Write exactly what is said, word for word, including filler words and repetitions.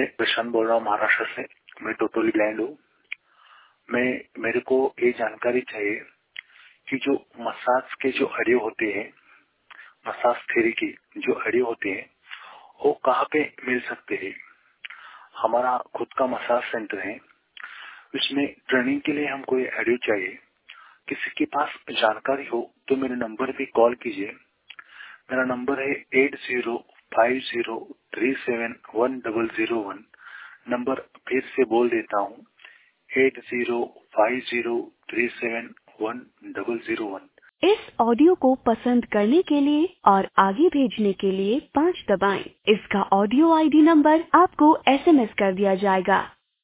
मैं प्रशांत बोल रहा हूँ महाराष्ट्र से। मैं टोटली ब्लाइंड हूँ। मैं मेरे को ये जानकारी चाहिए कि जो मसाज के जो ऑडियो होते हैं, मसाज थेरेपी की जो ऑडियो होते हैं, वो कहाँ पे मिल सकते हैं। हमारा खुद का मसाज सेंटर है, उसमें ट्रेनिंग के लिए हमको ये ऑडियो चाहिए। किसी के पास जानकारी हो तो मेरे नंबर पे कॉल कीजिए। मेरा नंबर है eight zero five zero three seven one double zero one. Number फिर से बोल देता हूँ, eight zero five zero three seven one double zero one. इस ऑडियो को पसंद करने के लिए और आगे भेजने के लिए पाँच दबाएं। इसका ऑडियो आईडी नंबर आपको एसएमएस कर दिया जाएगा।